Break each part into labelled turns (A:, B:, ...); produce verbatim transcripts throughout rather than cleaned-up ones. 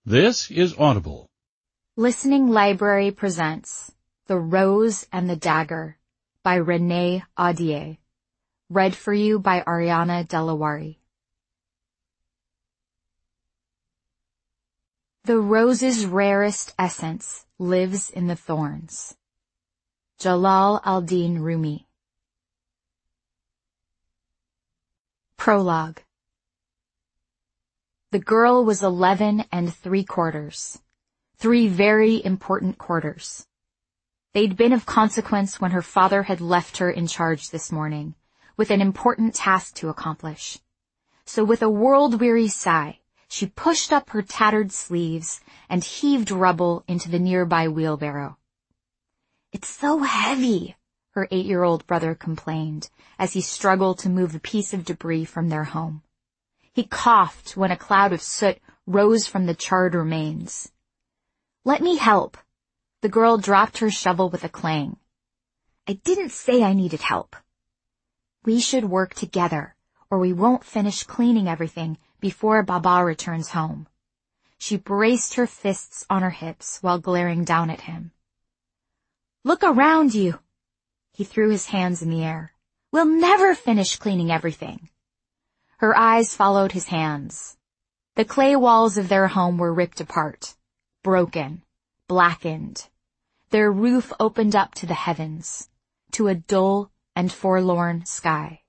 A: This is Audible.
B: Listening Library presents The Rose and the Dagger by Renee Audier. Read for you by Ariana Delawari. The rose's rarest essence lives in the thorns. Jalal al-Din Rumi. Prologue. The girl was eleven and three quarters. Three very important quarters. They'd been of consequence when her father had left her in charge this morning, with an important task to accomplish. So with a world-weary sigh, she pushed up her tattered sleeves and heaved rubble into the nearby wheelbarrow. "It's so heavy," her eight-year-old brother complained as he struggled to move a piece of debris from their home. He coughed when a cloud of soot rose from the charred remains. "Let me help." The girl dropped her shovel with a clang. "I didn't say I needed help." "We should work together, or we won't finish cleaning everything before Baba returns home." She braced her fists on her hips while glaring down at him. "Look around you." He threw his hands in the air. "We'll never finish cleaning everything." Her eyes followed his hands. The clay walls of their home were ripped apart, broken, blackened. Their roof opened up to the heavens, to a dull and forlorn sky,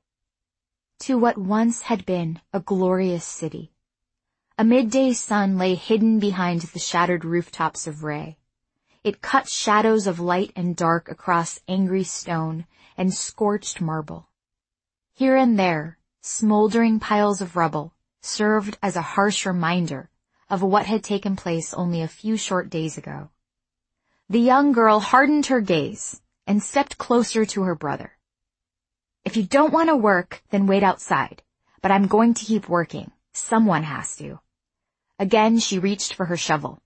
B: to what once had been a glorious city. A midday sun lay hidden behind the shattered rooftops of Ray. It cut shadows of light and dark across angry stone and scorched marble. Here and there, smoldering piles of rubble served as a harsh reminder of what had taken place only a few short days ago. The young girl hardened her gaze and stepped closer to her brother. "If you don't want to work, then wait outside, but I'm going to keep working. Someone has to." Again, she reached for her shovel.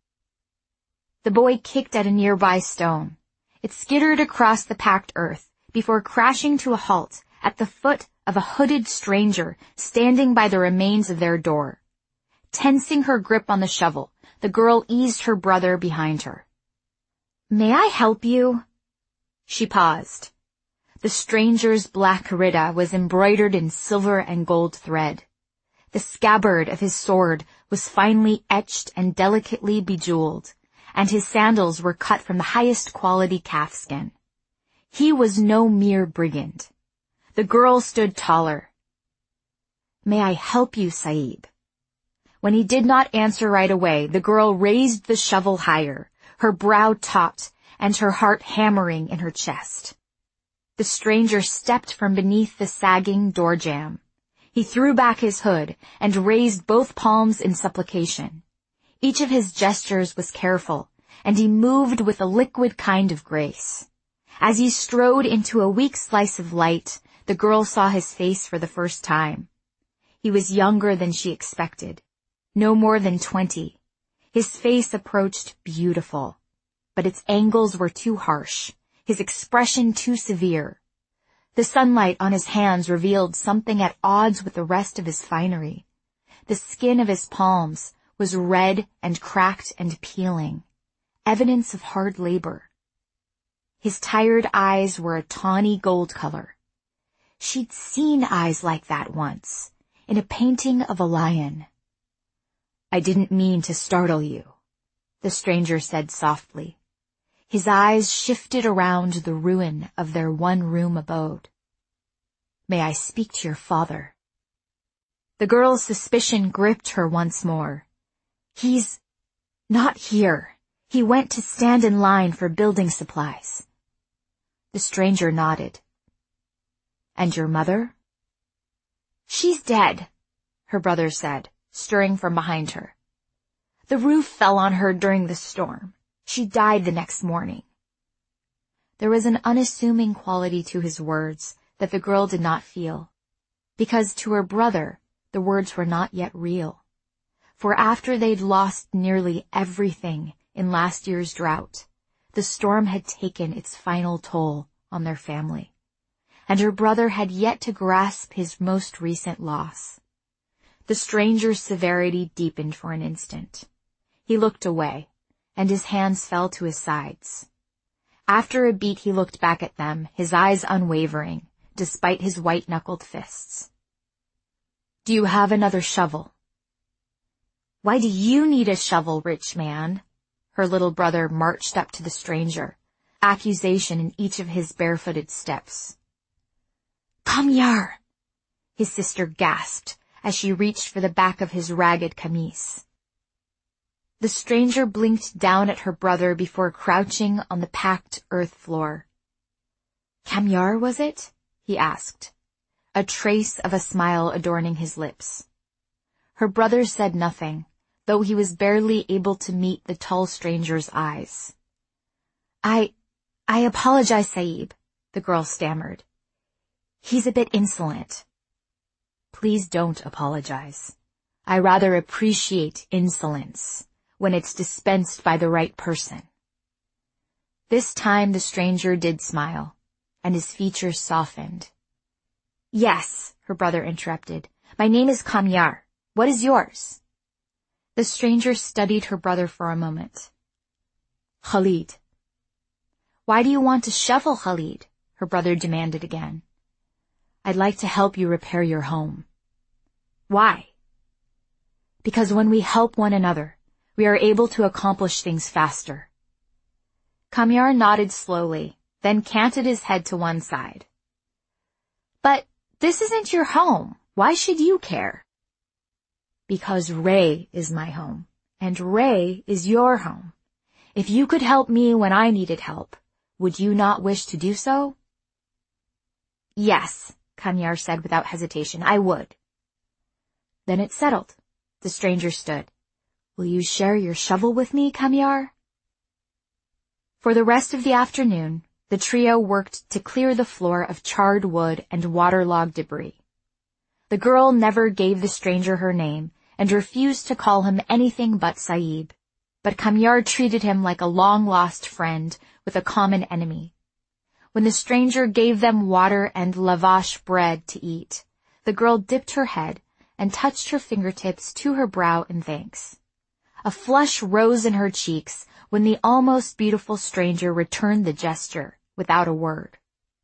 B: The boy kicked at a nearby stone. It skittered across the packed earth before crashing to a halt at the foot of a hooded stranger standing by the remains of their door. Tensing her grip on the shovel, the girl eased her brother behind her. "May I help you?" She paused. The stranger's black kirida was embroidered in silver and gold thread. The scabbard of his sword was finely etched and delicately bejeweled, and his sandals were cut from the highest quality calfskin. He was no mere brigand. The girl stood taller. "May I help you, Saeed?" When he did not answer right away, the girl raised the shovel higher, her brow taut and her heart hammering in her chest. The stranger stepped from beneath the sagging door jamb. He threw back his hood and raised both palms in supplication. Each of his gestures was careful, and he moved with a liquid kind of grace. As he strode into a weak slice of light, the girl saw his face for the first time. He was younger than she expected, no more than twenty. His face approached beautiful, but its angles were too harsh, his expression too severe. The sunlight on his hands revealed something at odds with the rest of his finery. The skin of his palms was red and cracked and peeling, evidence of hard labor. His tired eyes were a tawny gold color. She'd seen eyes like that once, in a painting of a lion. "I didn't mean to startle you," the stranger said softly. His eyes shifted around the ruin of their one-room abode. "May I speak to your father?" The girl's suspicion gripped her once more. "He's not here. He went to stand in line for building supplies." The stranger nodded. "And your mother?" "She's dead," her brother said, stirring from behind her. "The roof fell on her during the storm. She died the next morning." There was an unassuming quality to his words that the girl did not feel, because to her brother the words were not yet real. For after they'd lost nearly everything in last year's drought, the storm had taken its final toll on their family, and her brother had yet to grasp his most recent loss. The stranger's severity deepened for an instant. He looked away, and his hands fell to his sides. After a beat he looked back at them, his eyes unwavering, despite his white-knuckled fists. "Do you have another shovel?" "Why do you need a shovel, rich man?" Her little brother marched up to the stranger, accusation in each of his barefooted steps. "Come here," his sister gasped as she reached for the back of his ragged camise. The stranger blinked down at her brother before crouching on the packed earth floor. "Kamyar, was it?" he asked, a trace of a smile adorning his lips. Her brother said nothing, though he was barely able to meet the tall stranger's eyes. I, I apologize, Sahib," the girl stammered. "He's a bit insolent." "Please don't apologize. I rather appreciate insolence when it's dispensed by the right person." This time the stranger did smile, and his features softened. "Yes," her brother interrupted. "My name is Kamyar. What is yours?" The stranger studied her brother for a moment. "Khalid." "Why do you want to shovel, Khalid?" her brother demanded again. "I'd like to help you repair your home." "Why?" "Because when we help one another, we are able to accomplish things faster." Kamyar nodded slowly, then canted his head to one side. "But this isn't your home. Why should you care?" "Because Ray is my home, and Ray is your home. If you could help me when I needed help, would you not wish to do so?" "Yes," Kamyar said without hesitation, "I would." "Then it's settled." The stranger stood. "Will you share your shovel with me, Kamyar?" For the rest of the afternoon, the trio worked to clear the floor of charred wood and waterlogged debris. The girl never gave the stranger her name and refused to call him anything but Sahib, but Kamyar treated him like a long-lost friend with a common enemy. When the stranger gave them water and lavash bread to eat, the girl dipped her head and touched her fingertips to her brow in thanks. A flush rose in her cheeks when the almost beautiful stranger returned the gesture without a word.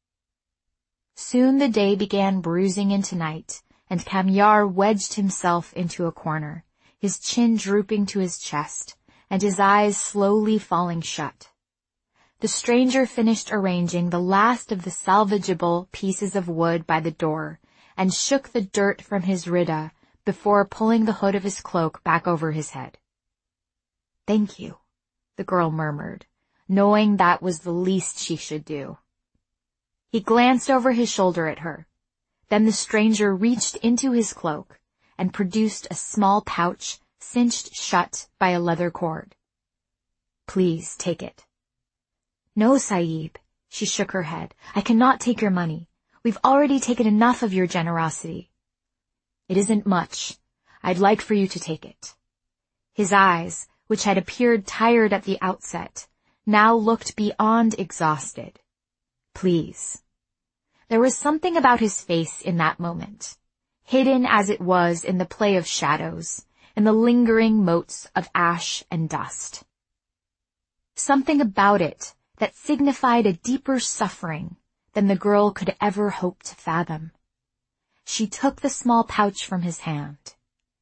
B: Soon the day began bruising into night, and Kamyar wedged himself into a corner, his chin drooping to his chest, and his eyes slowly falling shut. The stranger finished arranging the last of the salvageable pieces of wood by the door, and shook the dirt from his rida before pulling the hood of his cloak back over his head. "Thank you," the girl murmured, knowing that was the least she should do. He glanced over his shoulder at her. Then the stranger reached into his cloak and produced a small pouch cinched shut by a leather cord. "Please take it." "No, Sahib," she shook her head. "I cannot take your money. We've already taken enough of your generosity." "It isn't much. I'd like for you to take it." His eyes, which had appeared tired at the outset, now looked beyond exhausted. "Please." There was something about his face in that moment, hidden as it was in the play of shadows, in the lingering motes of ash and dust. Something about it that signified a deeper suffering than the girl could ever hope to fathom. She took the small pouch from his hand.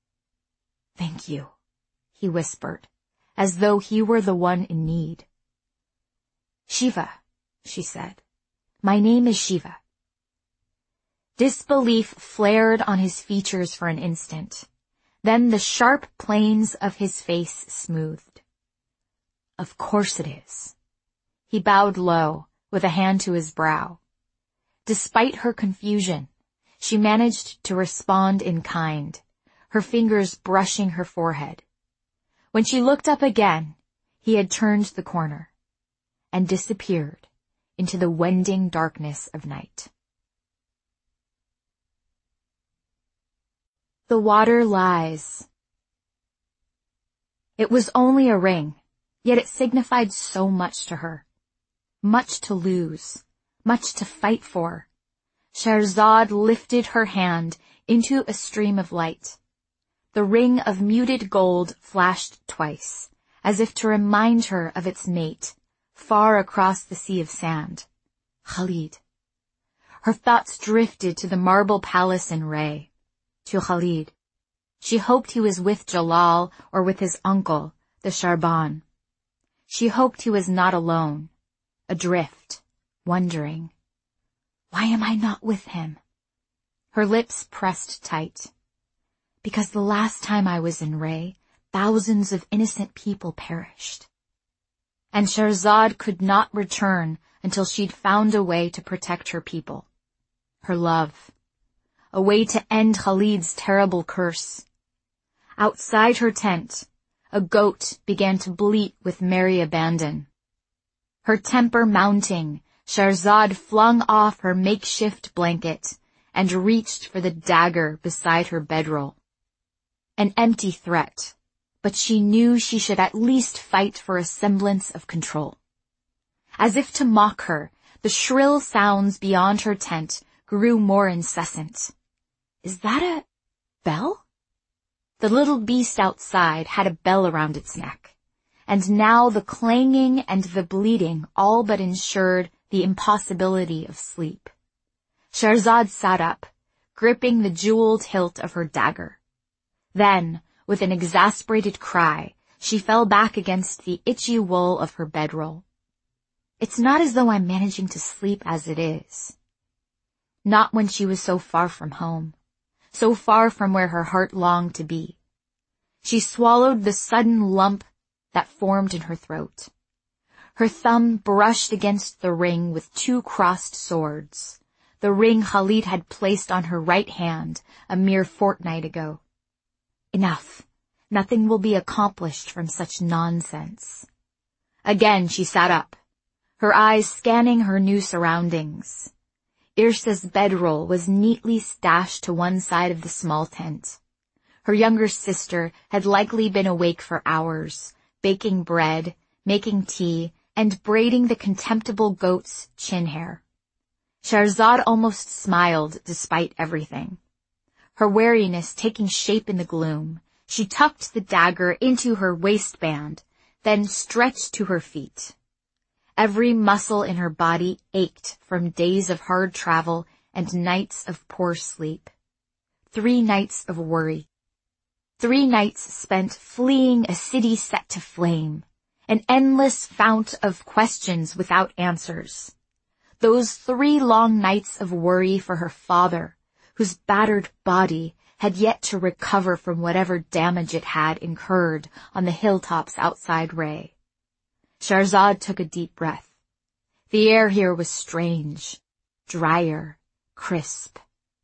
B: "Thank you," he whispered, as though he were the one in need. "Shiva," she said. "My name is Shiva." Disbelief flared on his features for an instant. Then the sharp planes of his face smoothed. "Of course it is." He bowed low, with a hand to his brow. Despite her confusion, she managed to respond in kind, her fingers brushing her forehead. When she looked up again, he had turned the corner and disappeared into the wending darkness of night. The water lies. It was only a ring, yet it signified so much to her. Much to lose, much to fight for. Shahrazad lifted her hand into a stream of light. The ring of muted gold flashed twice, as if to remind her of its mate, far across the sea of sand. Khalid. Her thoughts drifted to the marble palace in Ray, to Khalid. She hoped he was with Jalal or with his uncle, the Sharban. She hoped he was not alone, adrift, wondering, why am I not with him? Her lips pressed tight. Because the last time I was in Ray, thousands of innocent people perished. And Sherzad could not return until she'd found a way to protect her people. Her love. A way to end Khalid's terrible curse. Outside her tent, a goat began to bleat with merry abandon. Her temper mounting, Sherzad flung off her makeshift blanket and reached for the dagger beside her bedroll. An empty threat, but she knew she should at least fight for a semblance of control. As if to mock her, the shrill sounds beyond her tent grew more incessant. Is that a bell? The little beast outside had a bell around its neck, and now the clanging and the bleating all but ensured the impossibility of sleep. Sherzad sat up, gripping the jeweled hilt of her dagger. Then, with an exasperated cry, she fell back against the itchy wool of her bedroll. It's not as though I'm managing to sleep as it is. Not when she was so far from home, so far from where her heart longed to be. She swallowed the sudden lump that formed in her throat. Her thumb brushed against the ring with two crossed swords, the ring Khalid had placed on her right hand a mere fortnight ago. Enough. Nothing will be accomplished from such nonsense. Again she sat up, her eyes scanning her new surroundings. Irsa's bedroll was neatly stashed to one side of the small tent. Her younger sister had likely been awake for hours, baking bread, making tea, and braiding the contemptible goat's chin hair. Sherzad almost smiled despite everything. Her wariness taking shape in the gloom, she tucked the dagger into her waistband, then stretched to her feet. Every muscle in her body ached from days of hard travel and nights of poor sleep. Three nights of worry. Three nights spent fleeing a city set to flame, an endless fount of questions without answers. Those three long nights of worry for her father, whose battered body had yet to recover from whatever damage it had incurred on the hilltops outside Ray. Sherzad took a deep breath. The air here was strange, drier, crisp.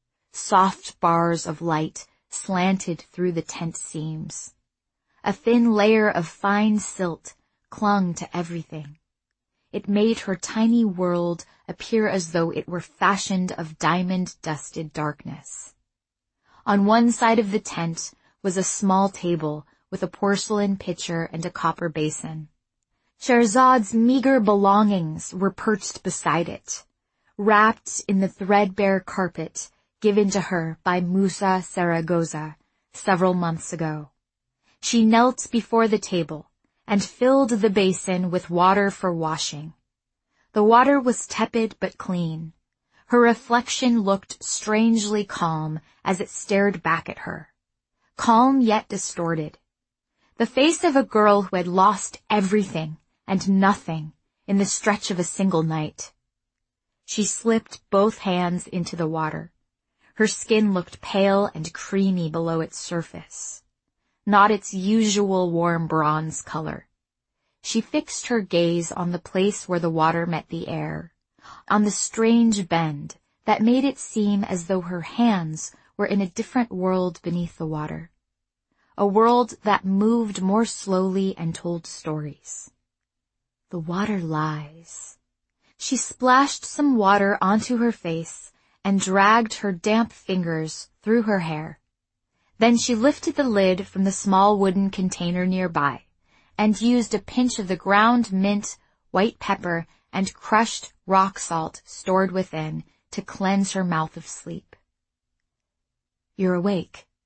B: Soft bars of light slanted through the tent seams. A thin layer of fine silt clung to everything. It made her tiny world appear as though it were fashioned of diamond-dusted darkness. On one side of the tent was a small table with a porcelain pitcher and a copper basin. Sherzad's meager belongings were perched beside it, wrapped in the threadbare carpet given to her by Musa Saragoza several months ago. She knelt before the table and filled the basin with water for washing. The water was tepid but clean. Her reflection looked strangely calm as it stared back at her. Calm yet distorted. The face of a girl who had lost everything and nothing in the stretch of a single night. She slipped both hands into the water. Her skin looked pale and creamy below its surface, not its usual warm bronze color. She fixed her gaze on the place where the water met the air, on the strange bend that made it seem as though her hands were in a different world beneath the water, a world that moved more slowly and told stories. The water lies. She splashed some water onto her face and dragged her damp fingers through her hair. Then she lifted the lid from the small wooden container nearby and used a pinch of the ground mint, white pepper, and crushed rock salt stored within to cleanse her mouth of sleep. You're awake.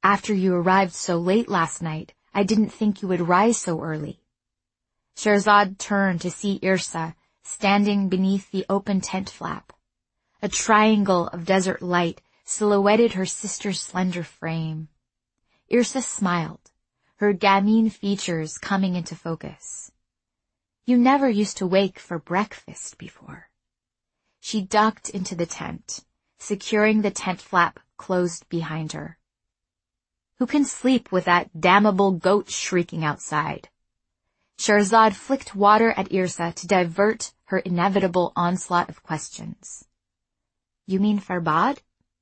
B: After you arrived so late last night, I didn't think you would rise so early. Sherazad turned to see Yrsa standing beneath the open tent flap. A triangle of desert light silhouetted her sister's slender frame. Yrsa smiled, her gamine features coming into focus. You never used to wake for breakfast before. She ducked into the tent, securing the tent flap closed behind her. Who can sleep with that damnable goat shrieking outside? Sherazad flicked water at Yrsa to divert her inevitable onslaught of questions. You mean Farbad?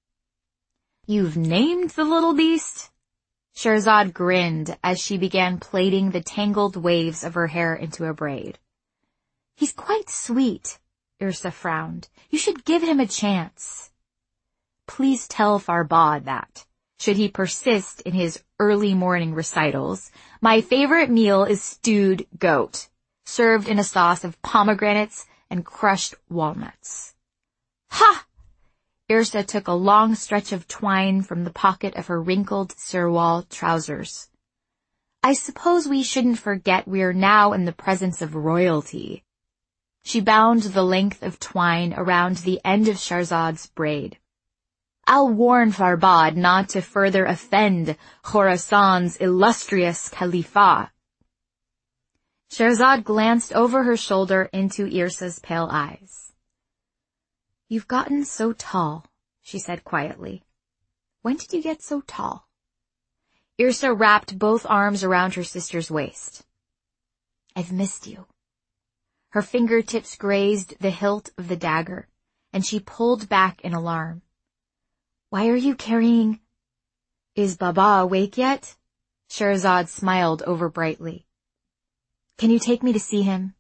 B: You've named the little beast? Sherazad grinned as she began plaiting the tangled waves of her hair into a braid. He's quite sweet, Yrsa frowned. You should give him a chance. Please tell Farbad that, should he persist in his early morning recitals, my favorite meal is stewed goat, served in a sauce of pomegranates and crushed walnuts. Ha! Yrsa took a long stretch of twine from the pocket of her wrinkled sirwal trousers. I suppose we shouldn't forget we're now in the presence of royalty. She bound the length of twine around the end of Sherazad's braid. I'll warn Farbad not to further offend Khorasan's illustrious Khalifa. Sherazad glanced over her shoulder into Yrsa's pale eyes. You've gotten so tall, she said quietly. When did you get so tall? Yrsa wrapped both arms around her sister's waist. I've missed you. Her fingertips grazed the hilt of the dagger, and she pulled back in alarm. Why are you carrying... Is Baba awake yet? Sherazad smiled over brightly. Can you take me to see him?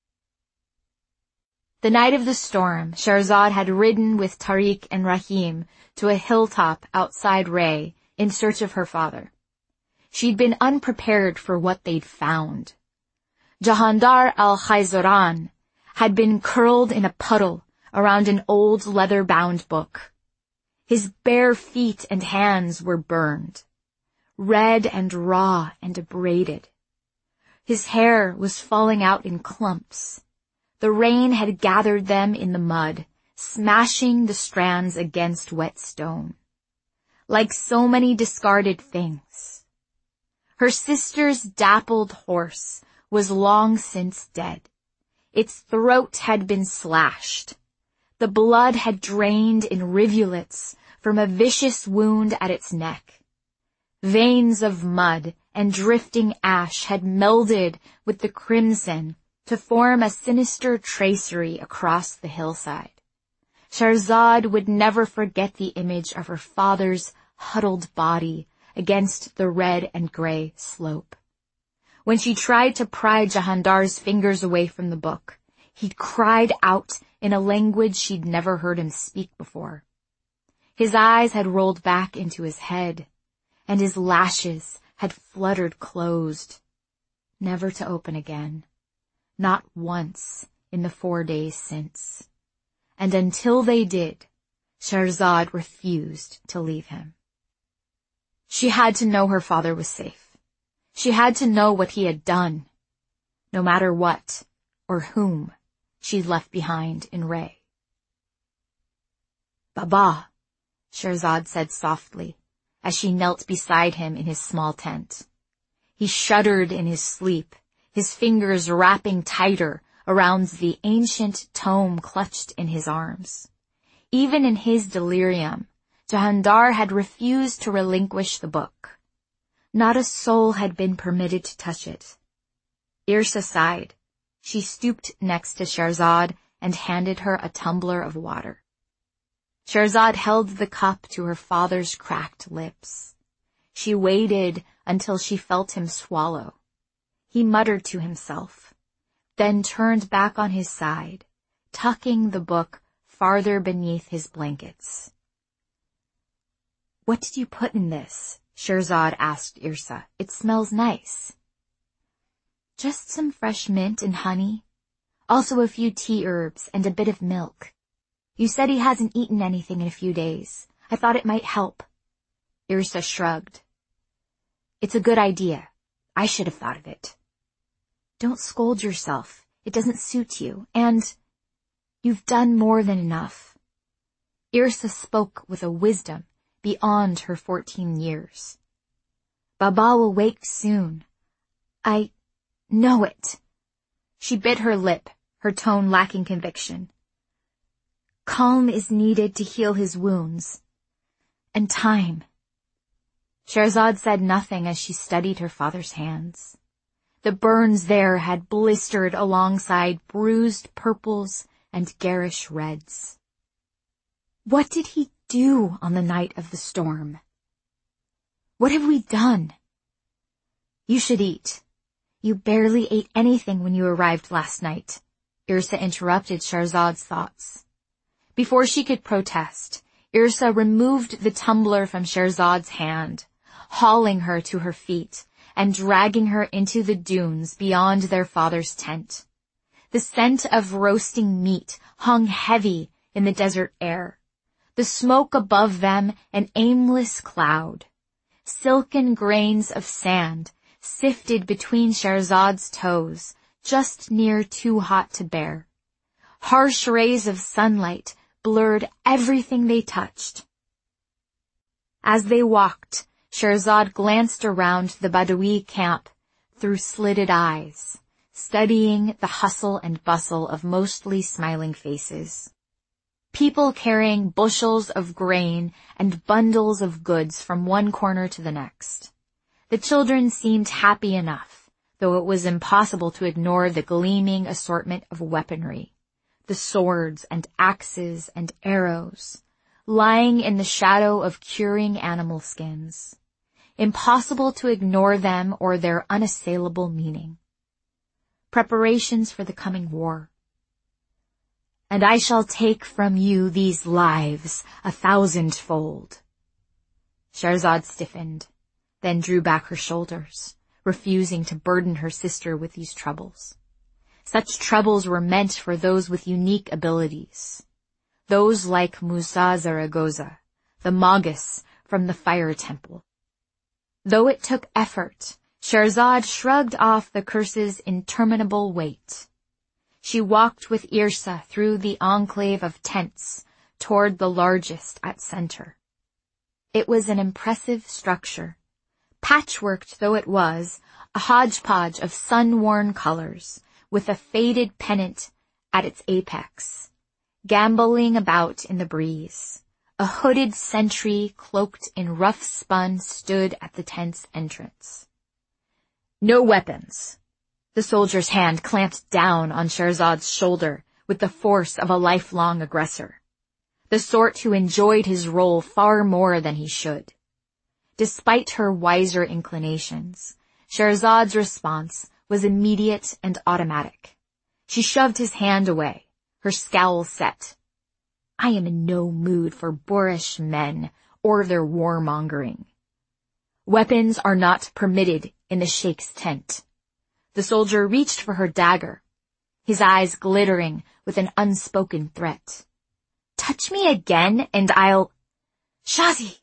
B: The night of the storm, Sherazad had ridden with Tariq and Rahim to a hilltop outside Ray in search of her father. She'd been unprepared for what they'd found. Jahandar al-Khayzoran had been curled in a puddle around an old leather-bound book. His bare feet and hands were burned, red and raw and abraded. His hair was falling out in clumps. The rain had gathered them in the mud, smashing the strands against wet stone. Like so many discarded things. Her sister's dappled horse was long since dead. Its throat had been slashed. The blood had drained in rivulets from a vicious wound at its neck. Veins of mud and drifting ash had melded with the crimson to form a sinister tracery across the hillside. Sherazad would never forget the image of her father's huddled body against the red and gray slope. When she tried to pry Jahandar's fingers away from the book, he cried out in a language she'd never heard him speak before. His eyes had rolled back into his head, and his lashes had fluttered closed, never to open again. Not once in the four days since. And until they did, Sherazad refused to leave him. She had to know her father was safe. She had to know what he had done, no matter what or whom she'd left behind in Ray. Baba, Sherazad said softly as she knelt beside him in his small tent. He shuddered in his sleep, his fingers wrapping tighter around the ancient tome clutched in his arms. Even in his delirium, Jahandar had refused to relinquish the book. Not a soul had been permitted to touch it. Yrsa sighed. She stooped next to Sherazad and handed her a tumbler of water. Sherazad held the cup to her father's cracked lips. She waited until she felt him swallow. He muttered to himself, then turned back on his side, tucking the book farther beneath his blankets. What did you put in this? Sherazad asked Yrsa. It smells nice. Just some fresh mint and honey. Also a few tea herbs and a bit of milk. You said he hasn't eaten anything in a few days. I thought it might help. Yrsa shrugged. It's a good idea. I should have thought of it. Don't scold yourself. It doesn't suit you, and you've done more than enough. Yrsa spoke with a wisdom beyond her fourteen years. Baba will wake soon. I know it. She bit her lip, her tone lacking conviction. Calm is needed to heal his wounds. And time. Sherazade said nothing as she studied her father's hands. The burns there had blistered alongside bruised purples and garish reds. What did he do on the night of the storm? What have we done? You should eat. You barely ate anything when you arrived last night. Yrsa interrupted Shahrazade's thoughts. Before she could protest, Yrsa removed the tumbler from Shahrazade's hand, hauling her to her feet and dragging her into the dunes beyond their father's tent. The scent of roasting meat hung heavy in the desert air, the smoke above them an aimless cloud. Silken grains of sand sifted between Shahrazade's toes, just near too hot to bear. Harsh rays of sunlight blurred everything they touched. As they walked, Shahrazad glanced around the Badawi camp through slitted eyes, studying the hustle and bustle of mostly smiling faces. People carrying bushels of grain and bundles of goods from one corner to the next. The children seemed happy enough, though it was impossible to ignore the gleaming assortment of weaponry, the swords and axes and arrows, lying in the shadow of curing animal skins. Impossible to ignore them or their unassailable meaning. Preparations for the coming war. And I shall take from you these lives a thousandfold. Shahrazad stiffened, then drew back her shoulders, refusing to burden her sister with these troubles. Such troubles were meant for those with unique abilities. Those like Musa Zaragoza, the Magus from the Fire Temple. Though it took effort, Shahrazad shrugged off the curse's interminable weight. She walked with Yrsa through the enclave of tents toward the largest at center. It was an impressive structure. Patchworked though it was, a hodgepodge of sun-worn colors, with a faded pennant at its apex, gamboling about in the breeze. A hooded sentry cloaked in rough spun stood at the tent's entrance. No weapons. The soldier's hand clamped down on Shahrazad's shoulder with the force of a lifelong aggressor, the sort who enjoyed his role far more than he should. Despite her wiser inclinations, Shahrazad's response was immediate and automatic. She shoved his hand away, her scowl set. I am in no mood for boorish men or their warmongering. Weapons are not permitted in the Sheikh's tent. The soldier reached for her dagger, his eyes glittering with an unspoken threat. Touch me again and I'll... Shazi!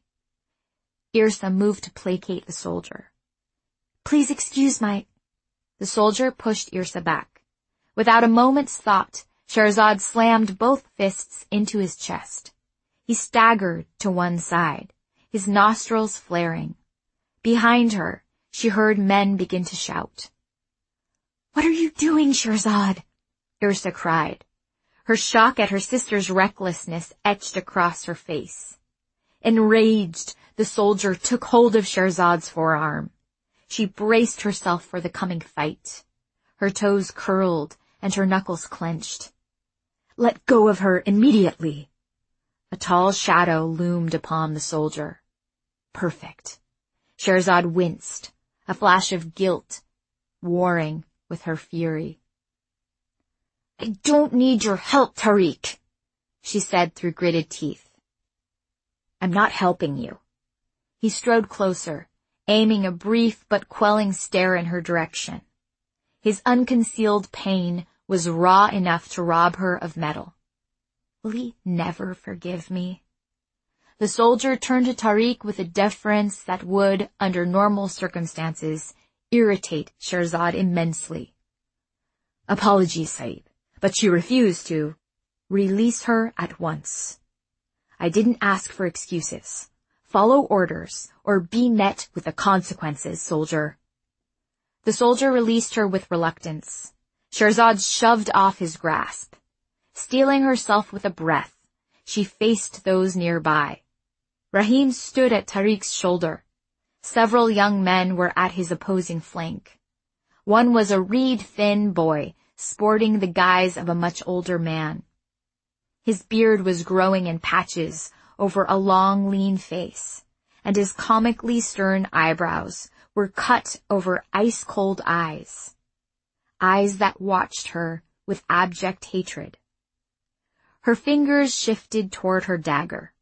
B: Yrsa moved to placate the soldier. Please excuse my... The soldier pushed Yrsa back. Without a moment's thought, Shahrazad slammed both fists into his chest. He staggered to one side, his nostrils flaring. Behind her, she heard men begin to shout. What are you doing, Shahrazad? Yrsa cried. Her shock at her sister's recklessness etched across her face. Enraged, the soldier took hold of Shahrazad's forearm. She braced herself for the coming fight. Her toes curled and her knuckles clenched. Let go of her immediately. A tall shadow loomed upon the soldier. Perfect. Shahrazad winced, a flash of guilt, warring with her fury. I don't need your help, Tariq, she said through gritted teeth. I'm not helping you. He strode closer, aiming a brief but quelling stare in her direction. His unconcealed pain was raw enough to rob her of mettle. Will he never forgive me? The soldier turned to Tariq with a deference that would, under normal circumstances, irritate Sherzad immensely. Apologies, Sahib, but she refused to. Release her at once. I didn't ask for excuses. Follow orders, or be met with the consequences, soldier. The soldier released her with reluctance. Sherzad shoved off his grasp. Steeling herself with a breath, she faced those nearby. Rahim stood at Tariq's shoulder. Several young men were at his opposing flank. One was a reed-thin boy, sporting the guise of a much older man. His beard was growing in patches over a long, lean face, and his comically stern eyebrows were cut over ice-cold eyes. Eyes that watched her with abject hatred. Her fingers shifted toward her dagger.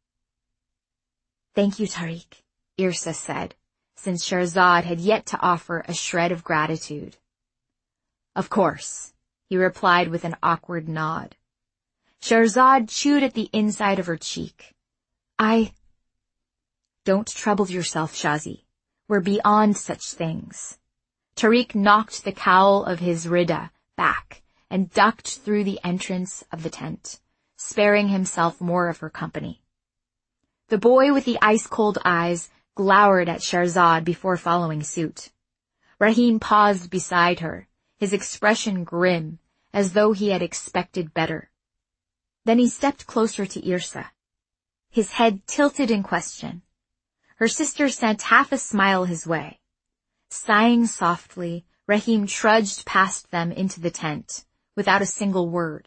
B: Thank you, Tariq, Irsa said, since Sherzad had yet to offer a shred of gratitude. Of course, he replied with an awkward nod. Sherzad chewed at the inside of her cheek. I... Don't trouble yourself, Shazi. We're beyond such things. Tariq knocked the cowl of his rida back and ducked through the entrance of the tent, sparing himself more of her company. The boy with the ice-cold eyes glowered at Sherzad before following suit. Rahim paused beside her, his expression grim, as though he had expected better. Then he stepped closer to Irsa, his head tilted in question. Her sister sent half a smile his way. Sighing softly, Rahim trudged past them into the tent, without a single word.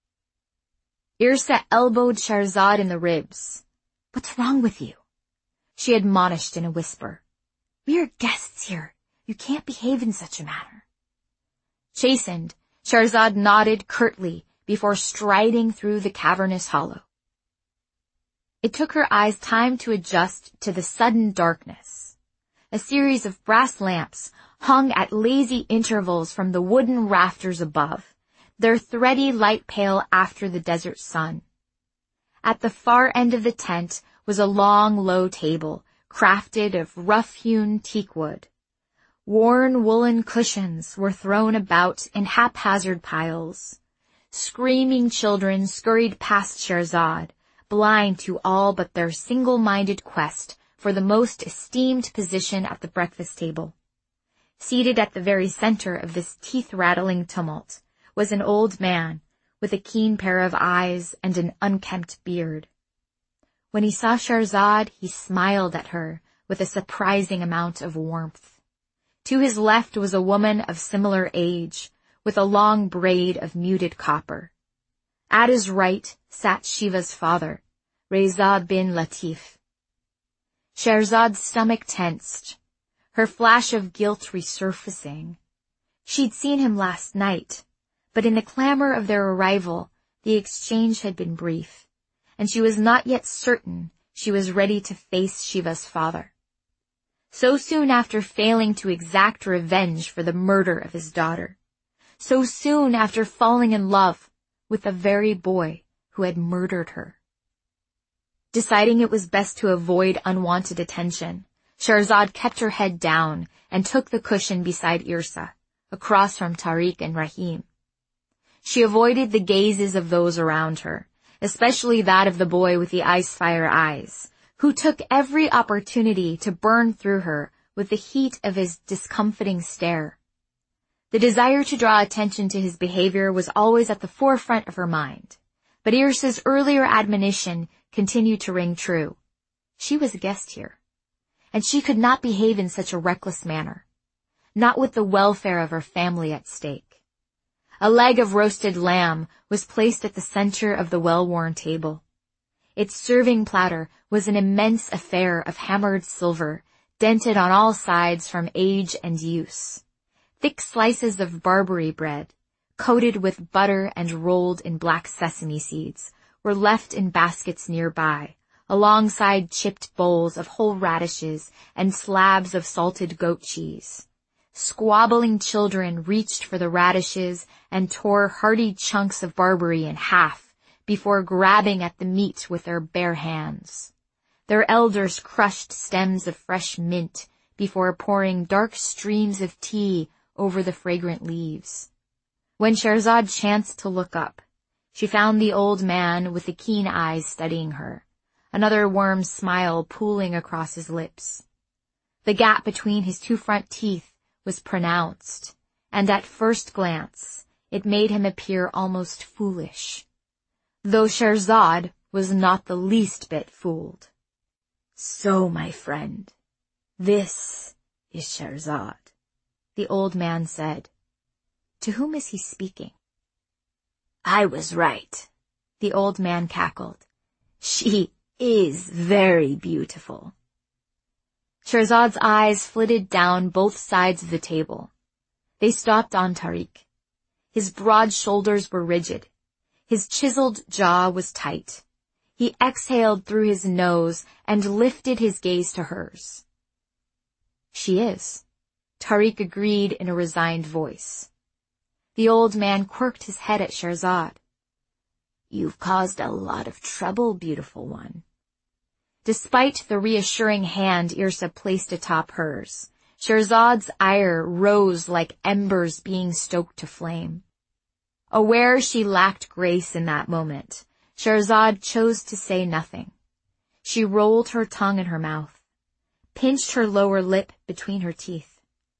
B: Irsa elbowed Sherzad in the ribs. What's wrong with you? She admonished in a whisper. We are guests here. You can't behave in such a manner. Chastened, Sherzad nodded curtly before striding through the cavernous hollow. It took her eyes time to adjust to the sudden darkness. A series of brass lamps hung at lazy intervals from the wooden rafters above, their thready light pale after the desert sun. At the far end of the tent was a long, low table, crafted of rough-hewn teak wood. Worn woolen cushions were thrown about in haphazard piles. Screaming children scurried past Sherzad, blind to all but their single-minded quest for the most esteemed position at the breakfast table. Seated at the very center of this teeth-rattling tumult was an old man with a keen pair of eyes and an unkempt beard. When he saw Sherzad, he smiled at her with a surprising amount of warmth. To his left was a woman of similar age, with a long braid of muted copper. At his right sat Shiva's father, Reza bin Latif. Sherzad's stomach tensed, her flash of guilt resurfacing. She'd seen him last night, but in the clamor of their arrival, the exchange had been brief, and she was not yet certain she was ready to face Shiva's father. So soon after failing to exact revenge for the murder of his daughter, so soon after falling in love with the very boy who had murdered her. Deciding it was best to avoid unwanted attention, Sherzad kept her head down and took the cushion beside Irsa, across from Tariq and Rahim. She avoided the gazes of those around her, especially that of the boy with the ice-fire eyes, who took every opportunity to burn through her with the heat of his discomfiting stare. The desire to draw attention to his behavior was always at the forefront of her mind, but Irsa's earlier admonition continued to ring true. She was a guest here, and she could not behave in such a reckless manner, not with the welfare of her family at stake. A leg of roasted lamb was placed at the center of the well-worn table. Its serving platter was an immense affair of hammered silver, dented on all sides from age and use. Thick slices of Barbary bread, coated with butter and rolled in black sesame seeds, were left in baskets nearby, alongside chipped bowls of whole radishes and slabs of salted goat cheese. Squabbling children reached for the radishes and tore hearty chunks of Barbary in half before grabbing at the meat with their bare hands. Their elders crushed stems of fresh mint before pouring dark streams of tea over the fragrant leaves. When Sherazad chanced to look up, she found the old man with the keen eyes studying her, another warm smile pooling across his lips. The gap between his two front teeth was pronounced, and at first glance it made him appear almost foolish, though Sherazad was not the least bit fooled. "So, my friend, this is Sherazad," the old man said. To whom is he speaking? "I was right," the old man cackled. "She is very beautiful." Sherazad's eyes flitted down both sides of the table. They stopped on Tariq. His broad shoulders were rigid. His chiseled jaw was tight. He exhaled through his nose and lifted his gaze to hers. "She is," Tariq agreed in a resigned voice. The old man quirked his head at Sherazad. "You've caused a lot of trouble, beautiful one." Despite the reassuring hand Irsa placed atop hers, Sherazad's ire rose like embers being stoked to flame. Aware she lacked grace in that moment, Sherazad chose to say nothing. She rolled her tongue in her mouth, pinched her lower lip between her teeth.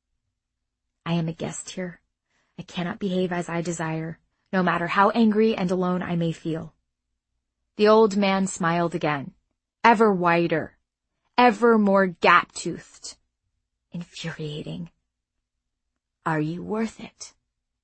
B: "I am a guest here. I cannot behave as I desire, no matter how angry and alone I may feel." The old man smiled again, ever wider, ever more gap-toothed. Infuriating. "Are you worth it?"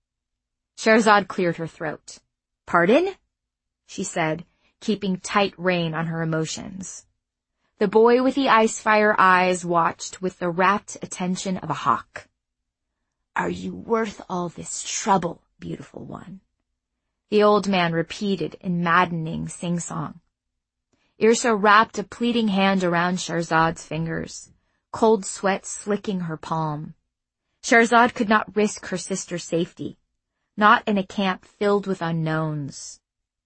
B: Sherazad cleared her throat. "Pardon?" she said, keeping tight rein on her emotions. The boy with the ice-fire eyes watched with the rapt attention of a hawk. "Are you worth all this trouble, beautiful one?" the old man repeated in maddening sing-song. Irsa wrapped a pleading hand around Sherazad's fingers, cold sweat slicking her palm. Sherazad could not risk her sister's safety, not in a camp filled with unknowns.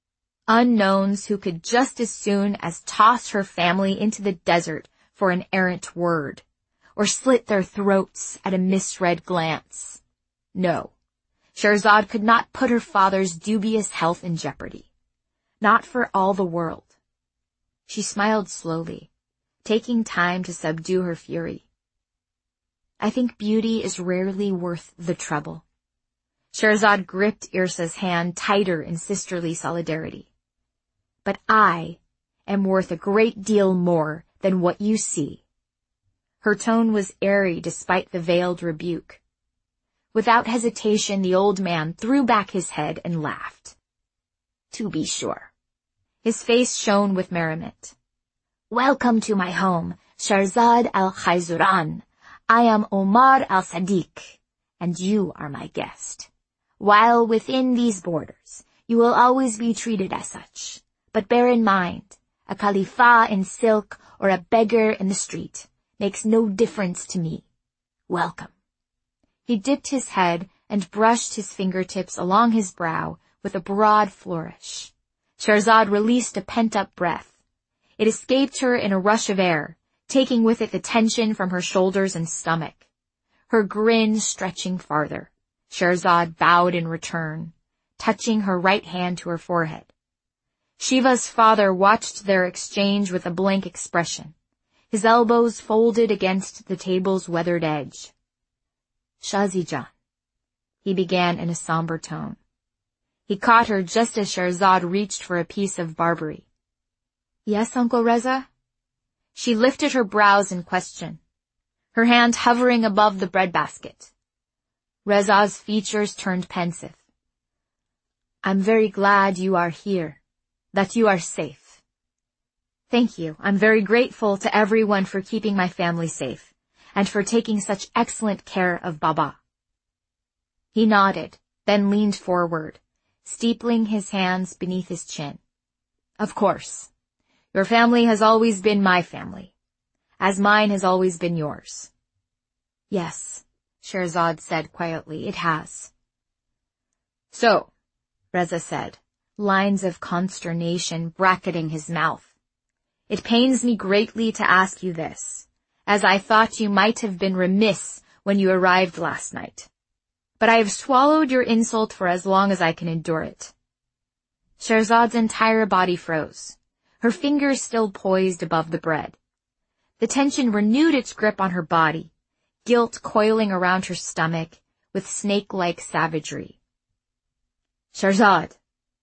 B: Unknowns who could just as soon as toss her family into the desert for an errant word, or slit their throats at a misread glance. No, Sherazad could not put her father's dubious health in jeopardy. Not for all the world. She smiled slowly, taking time to subdue her fury. "I think beauty is rarely worth the trouble." Sherazad gripped Irsa's hand tighter in sisterly solidarity. "But I am worth a great deal more than what you see." Her tone was airy despite the veiled rebuke. Without hesitation, the old man threw back his head and laughed. "To be sure." His face shone with merriment. "Welcome to my home, Sherazad al-Khayzuran. I am Omar al-Sadiq, and you are my guest. While within these borders, you will always be treated as such. But bear in mind, a khalifa in silk or a beggar in the street makes no difference to me. Welcome." He dipped his head and brushed his fingertips along his brow with a broad flourish. Sherazad released a pent-up breath. It escaped her in a rush of air, taking with it the tension from her shoulders and stomach. Her grin stretching farther, Sherazad bowed in return, touching her right hand to her forehead. Shiva's father watched their exchange with a blank expression, his elbows folded against the table's weathered edge. "Shazijan," he began in a somber tone. He caught her just as Sherazad reached for a piece of Barbary. "Yes, Uncle Reza?" She lifted her brows in question, her hand hovering above the breadbasket. Reza's features turned pensive. "I'm very glad you are here, that you are safe." "Thank you. I'm very grateful to everyone for keeping my family safe, and for taking such excellent care of Baba." He nodded, then leaned forward, steepling his hands beneath his chin. "Of course. Your family has always been my family, as mine has always been yours." "Yes," Sherazad said quietly, "it has." "So," Reza said, lines of consternation bracketing his mouth, It pains me greatly to ask you this, as I thought you might have been remiss when you arrived last night. But I have swallowed your insult for as long as I can endure it." Shahrazad's entire body froze, her fingers still poised above the bread. The tension renewed its grip on her body, guilt coiling around her stomach with snake-like savagery. "Shahrazad."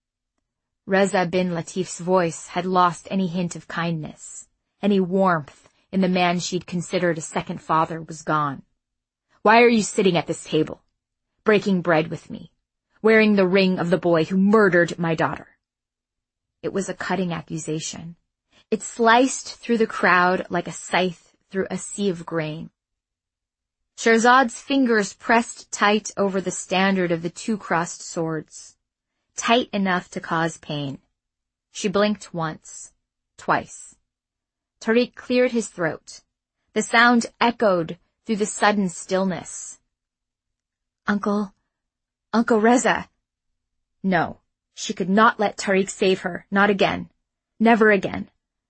B: Reza bin Latif's voice had lost any hint of kindness. Any warmth in the man she'd considered a second father was gone. "Why are you sitting at this table, breaking bread with me, wearing the ring of the boy who murdered my daughter?" It was a cutting accusation. It sliced through the crowd like a scythe through a sea of grain. Shahrazad's fingers pressed tight over the standard of the two crossed swords, tight enough to cause pain. She blinked once, twice. Tariq cleared his throat. The sound echoed through the sudden stillness. "Uncle, Uncle Reza." No, she could not let Tariq save her, not again, never again.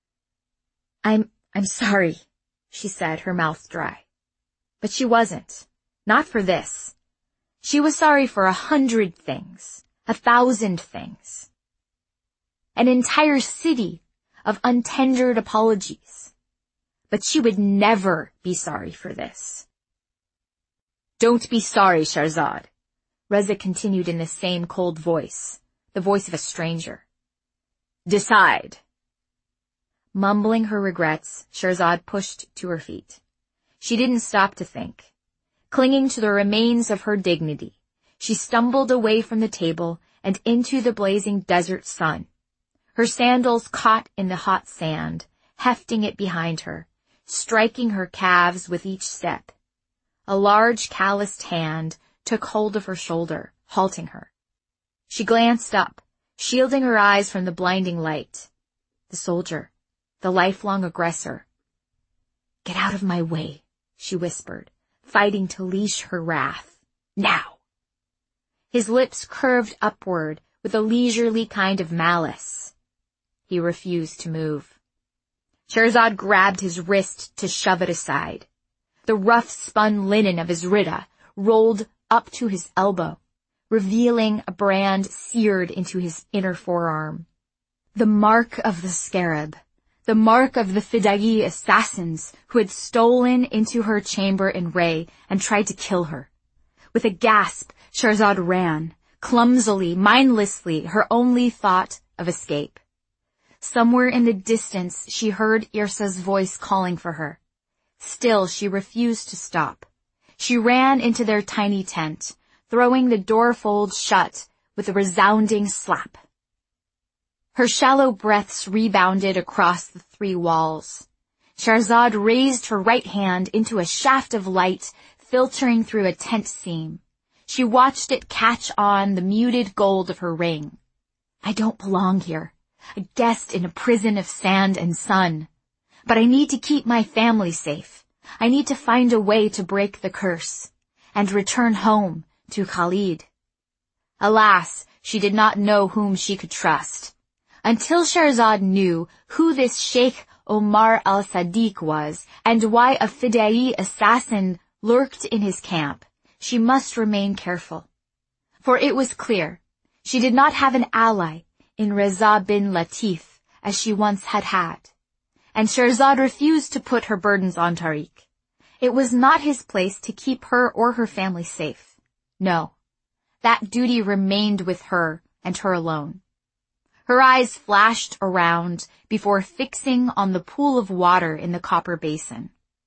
B: I'm, I'm sorry, she said, her mouth dry. But she wasn't, not for this. She was sorry for a hundred things, a thousand things. An entire city of untendered apologies. But she would never be sorry for this. "Don't be sorry, Shahrazad," Reza continued in the same cold voice, the voice of a stranger. "Decide." Mumbling her regrets, Shahrazad pushed to her feet. She didn't stop to think. Clinging to the remains of her dignity, she stumbled away from the table and into the blazing desert sun. Her sandals caught in the hot sand, hefting it behind her, striking her calves with each step. A large calloused hand took hold of her shoulder, halting her. She glanced up, shielding her eyes from the blinding light. The soldier, the lifelong aggressor. "Get out of my way," she whispered, fighting to leash her wrath. "Now!" His lips curved upward with a leisurely kind of malice. He refused to move. Shahrazad grabbed his wrist to shove it aside. The rough spun linen of his rida rolled up to his elbow, revealing a brand seared into his inner forearm. The mark of the scarab, the mark of the Fidai assassins who had stolen into her chamber in Ray and tried to kill her. With a gasp, Shahrazad ran, clumsily, mindlessly, her only thought of escape. Somewhere in the distance, she heard Irsa's voice calling for her. Still, she refused to stop. She ran into their tiny tent, throwing the door folds shut with a resounding slap. Her shallow breaths rebounded across the three walls. Shahrazad raised her right hand into a shaft of light filtering through a tent seam. She watched it catch on the muted gold of her ring. "I don't belong here, a guest in a prison of sand and sun. But I need to keep my family safe. I need to find a way to break the curse and return home to Khalid." Alas, she did not know whom she could trust. Until Shahrazad knew who this Sheikh Omar al-Sadiq was and why a Fidai assassin lurked in his camp, she must remain careful. For it was clear she did not have an ally in Reza bin Latif as she once had had. And Shahrazad refused to put her burdens on Tariq. It was not his place to keep her or her family safe. No, that duty remained with her and her alone. Her eyes flashed around before fixing on the pool of water in the copper basin.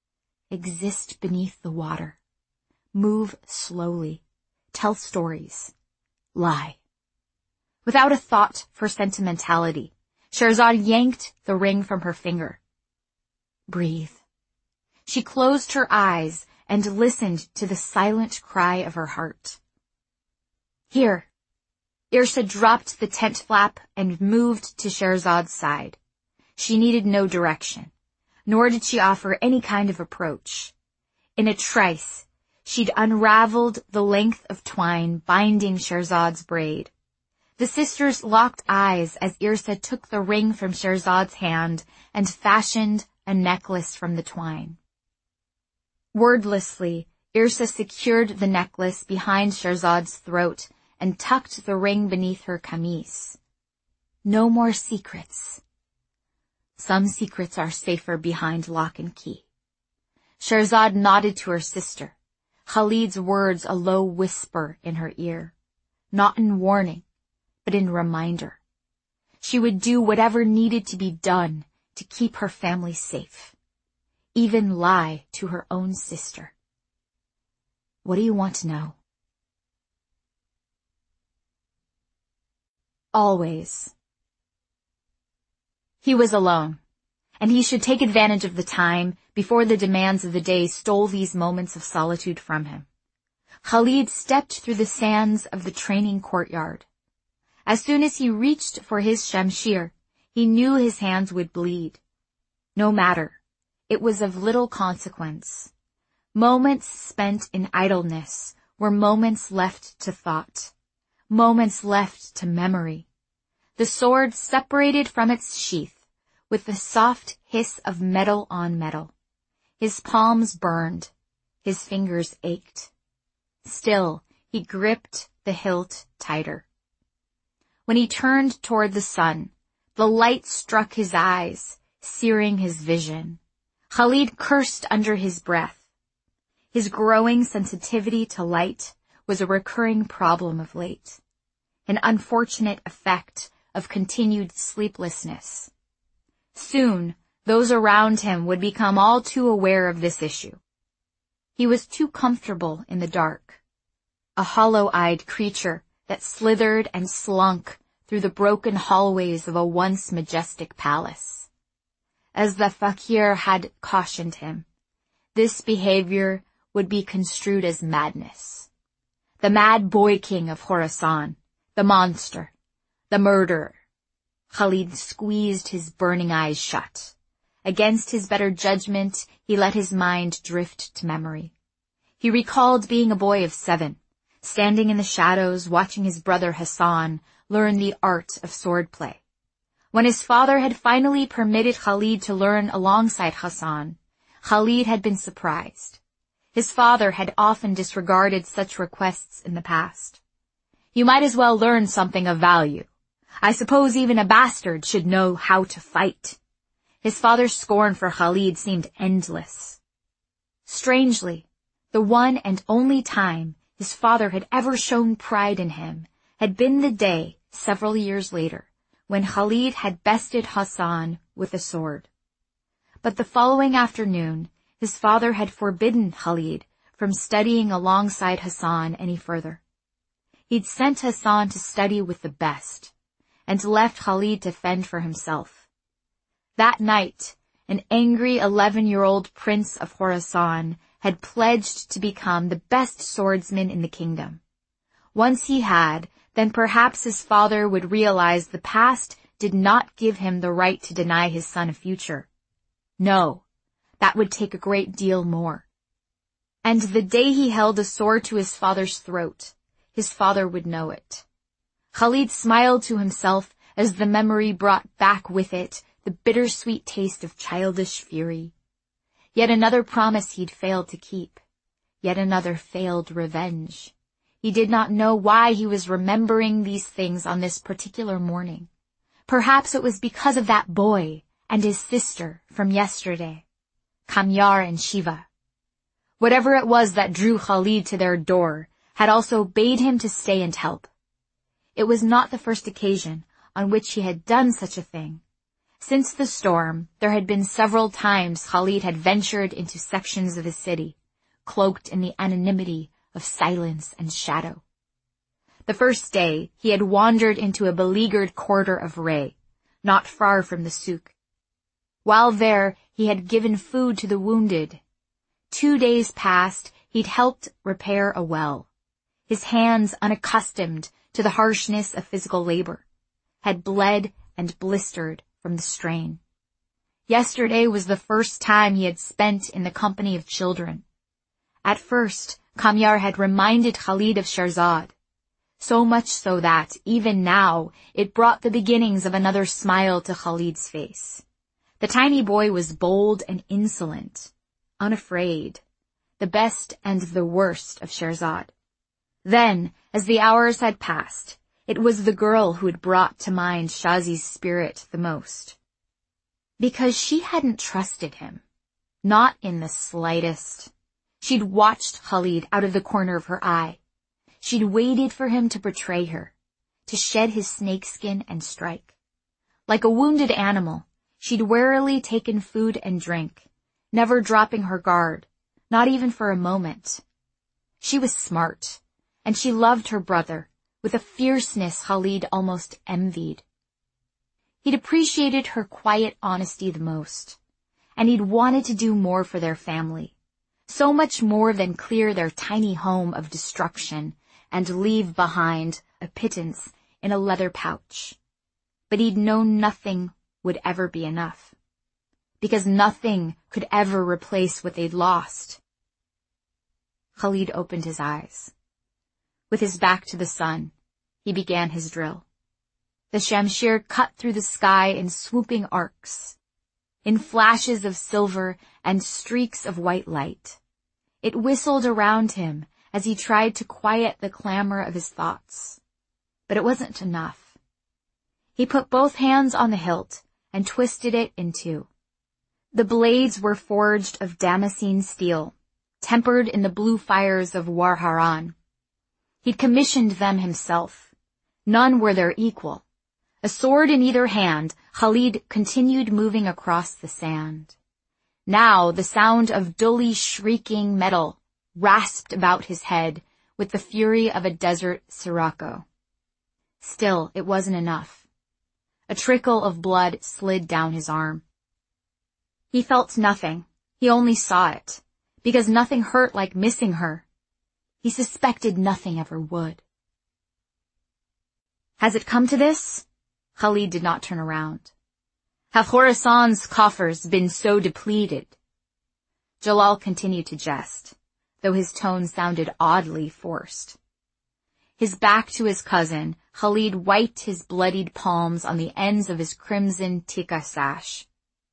B: Exist beneath the water. Move slowly. Tell stories. Lie. Without a thought for sentimentality, Shahrazad yanked the ring from her finger. Breathe. She closed her eyes and listened to the silent cry of her heart. Here. Irsa dropped the tent flap and moved to Shahrazad's side. She needed no direction, nor did she offer any kind of approach. In a trice, she'd unraveled the length of twine binding Shahrazad's braid. The sisters locked eyes as Yrsa took the ring from Sherzad's hand and fashioned a necklace from the twine. Wordlessly, Yrsa secured the necklace behind Sherzad's throat and tucked the ring beneath her camise. No more secrets. Some secrets are safer behind lock and key. Sherzad nodded to her sister, Khalid's words a low whisper in her ear, not in warning, but in reminder. She would do whatever needed to be done to keep her family safe, even lie to her own sister. What do you want to know? Always. He was alone, and he should take advantage of the time before the demands of the day stole these moments of solitude from him. Khalid stepped through the sands of the training courtyard. As soon as he reached for his shamshir, he knew his hands would bleed. No matter. It was of little consequence. Moments spent in idleness were moments left to thought, moments left to memory. The sword separated from its sheath with the soft hiss of metal on metal. His palms burned. His fingers ached. Still, he gripped the hilt tighter. When he turned toward the sun, the light struck his eyes, searing his vision. Khalid cursed under his breath. His growing sensitivity to light was a recurring problem of late, an unfortunate effect of continued sleeplessness. Soon, those around him would become all too aware of this issue. He was too comfortable in the dark, a hollow-eyed creature that slithered and slunk through the broken hallways of a once majestic palace. As the fakir had cautioned him, this behavior would be construed as madness. The mad boy king of Khorasan, the monster, the murderer. Khalid squeezed his burning eyes shut. Against his better judgment, he let his mind drift to memory. He recalled being a boy of seven, standing in the shadows watching his brother Hassan learn the art of swordplay. When his father had finally permitted Khalid to learn alongside Hassan, Khalid had been surprised. His father had often disregarded such requests in the past. You might as well learn something of value. I suppose even a bastard should know how to fight. His father's scorn for Khalid seemed endless. Strangely, the one and only time his father had ever shown pride in him had been the day, several years later, when Khalid had bested Hassan with a sword. But the following afternoon, his father had forbidden Khalid from studying alongside Hassan any further. He'd sent Hassan to study with the best, and left Khalid to fend for himself. That night, an angry eleven-year-old prince of Khorasan had pledged to become the best swordsman in the kingdom. Once he had, then perhaps his father would realize the past did not give him the right to deny his son a future. No, that would take a great deal more. And the day he held a sword to his father's throat, his father would know it. Khalid smiled to himself as the memory brought back with it the bittersweet taste of childish fury. Yet another promise he'd failed to keep. Yet another failed revenge. He did not know why he was remembering these things on this particular morning. Perhaps it was because of that boy and his sister from yesterday, Kamyar and Shiva. Whatever it was that drew Khalid to their door had also bade him to stay and help. It was not the first occasion on which he had done such a thing. Since the storm, there had been several times Khalid had ventured into sections of the city, cloaked in the anonymity of silence and shadow. The first day, he had wandered into a beleaguered quarter of Ray, not far from the souk. While there, he had given food to the wounded. Two days past, he'd helped repair a well. His hands, unaccustomed to the harshness of physical labor, had bled and blistered from the strain. Yesterday was the first time he had spent in the company of children. At first, Kamyar had reminded Khalid of Sherzad. so much so that, even now, it brought the beginnings of another smile to Khalid's face. The tiny boy was bold and insolent, unafraid, the best and the worst of Sherzad. Then, as the hours had passed, it was the girl who had brought to mind Shazi's spirit the most. Because she hadn't trusted him. Not in the slightest. She'd watched Khalid out of the corner of her eye. She'd waited for him to betray her, to shed his snakeskin and strike. Like a wounded animal, she'd warily taken food and drink, never dropping her guard, not even for a moment. She was smart, and she loved her brother with a fierceness Khalid almost envied. He'd appreciated her quiet honesty the most, and he'd wanted to do more for their family, so much more than clear their tiny home of destruction and leave behind a pittance in a leather pouch. But he'd known nothing would ever be enough, because nothing could ever replace what they'd lost. Khalid opened his eyes. With his back to the sun, he began his drill. The shamshir cut through the sky in swooping arcs, in flashes of silver and streaks of white light. It whistled around him as he tried to quiet the clamor of his thoughts. But it wasn't enough. He put both hands on the hilt and twisted it in two. The blades were forged of Damascene steel, tempered in the blue fires of Warharan. He'd commissioned them himself. None were their equal. A sword in either hand, Khalid continued moving across the sand. Now the sound of dully shrieking metal rasped about his head with the fury of a desert sirocco. Still, it wasn't enough. A trickle of blood slid down his arm. He felt nothing. He only saw it, because nothing hurt like missing her. He suspected nothing ever would. Has it come to this? Khalid did not turn around. Have Khorasan's coffers been so depleted? Jalal continued to jest, though his tone sounded oddly forced. His back to his cousin, Khalid wiped his bloodied palms on the ends of his crimson tikka sash.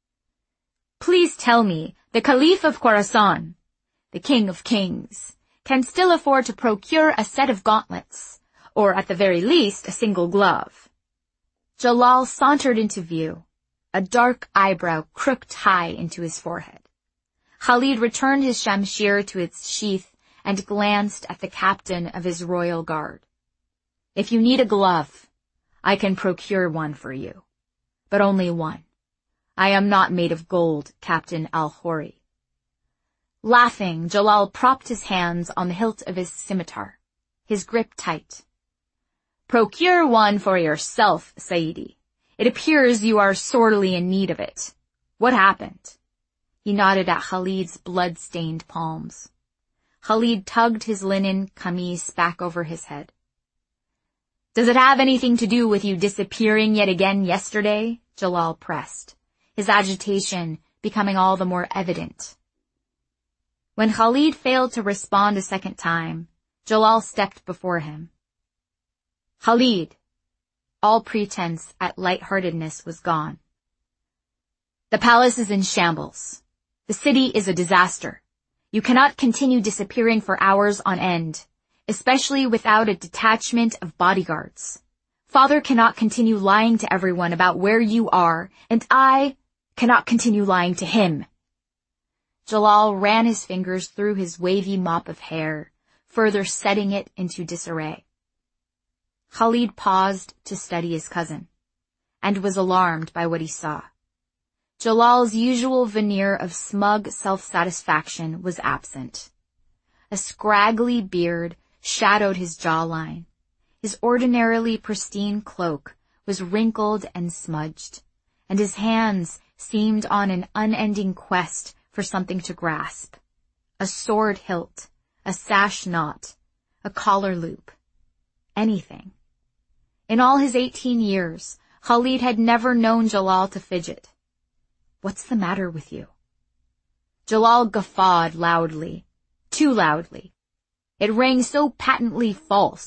B: Please tell me, the Caliph of Khorasan, the King of Kings, can still afford to procure a set of gauntlets, or at the very least a single glove. Jalal sauntered into view, a dark eyebrow crooked high into his forehead. Khalid returned his shamshir to its sheath and glanced at the captain of his royal guard. If you need a glove, I can procure one for you, but only one. I am not made of gold, Captain Al-Khori. Laughing, Jalal propped his hands on the hilt of his scimitar, his grip tight. Procure one for yourself, Sayyidi. It appears you are sorely in need of it. What happened? He nodded at Khalid's blood-stained palms. Khalid tugged his linen kameez back over his head. Does it have anything to do with you disappearing yet again yesterday? Jalal pressed, his agitation becoming all the more evident. When Khalid failed to respond a second time, Jalal stepped before him. Khalid. All pretense at lightheartedness was gone. The palace is in shambles. The city is a disaster. You cannot continue disappearing for hours on end, especially without a detachment of bodyguards. Father cannot continue lying to everyone about where you are, and I cannot continue lying to him. Jalal ran his fingers through his wavy mop of hair, further setting it into disarray. Khalid paused to study his cousin, and was alarmed by what he saw. Jalal's usual veneer of smug self-satisfaction was absent. A scraggly beard shadowed his jawline. His ordinarily pristine cloak was wrinkled and smudged, and his hands seemed on an unending quest for something to grasp. A sword hilt, a sash knot, a collar loop. Anything. In all his eighteen years, Khalid had never known Jalal to fidget. What's the matter with you? Jalal guffawed loudly, too loudly. It rang so patently false